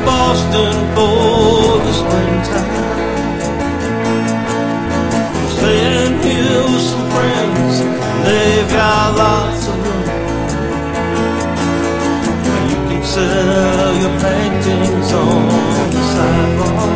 Boston for the springtime. Staying here with some friends, they've got lots of room. You can sell your paintings on the sidewalk,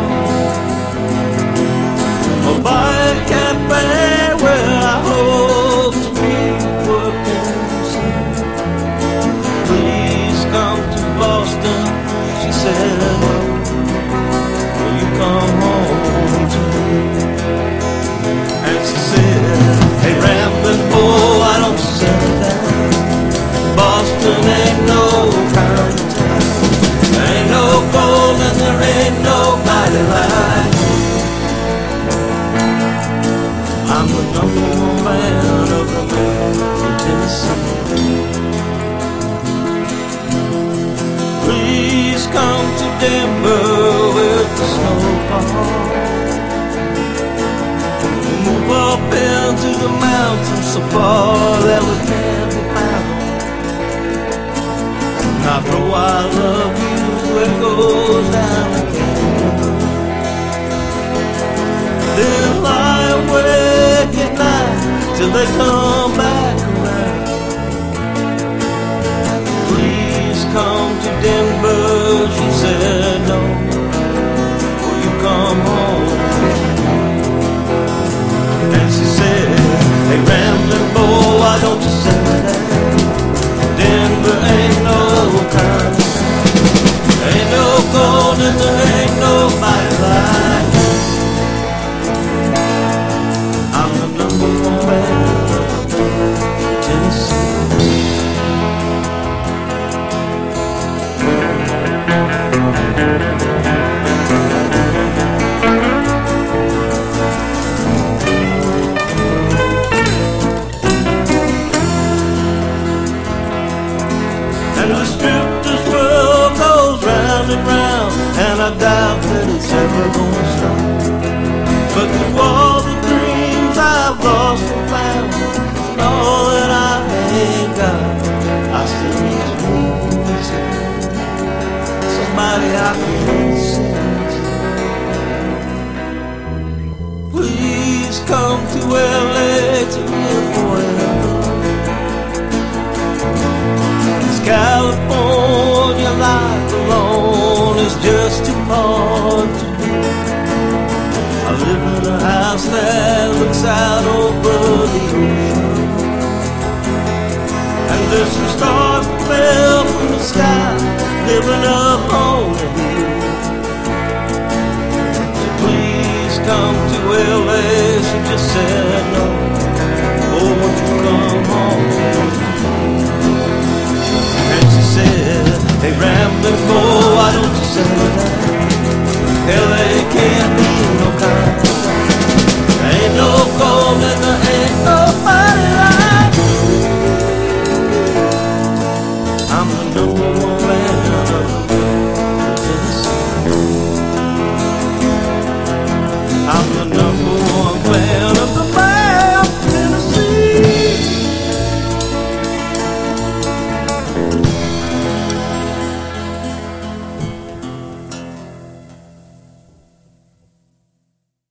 or buy a cafe where I hope to be working soon. Please come to Boston, she said, will you come home to me? And she said, hey rambling boy, why don't you settle down? Boston ain't no kind of town. There ain't no gold and there ain't no mighty light. I'm the number one man of the man in Tennessee. Please come to Denver with the snowfall. Move up into the mountains so far that we can't be found. Now throw I love you echoes down the canyon. Then lie awake at night till they come back around. Please come to Denver, she said, no, will you come home? And she said, hey rambling boy, why don't you settle down? Denver ain't no kind of town. There ain't no gold and there ain't no mighty light. I'm the number one man of Tennessee. And the strip this world goes round and round, and I doubt that it's ever gonna stop. But through all the dreams I've lost and found, and all that I ain't got, I still need to lose somebody I can see. Please come to LA to live forever. California life alone is just too hard to do. I live in a house that looks out over the ocean, and there's some stars that fell from the sky living up on the hill. So please come to LA, she just said no. Oh, won't you come home? Hey rambling boy, why don't you settle down? LA can't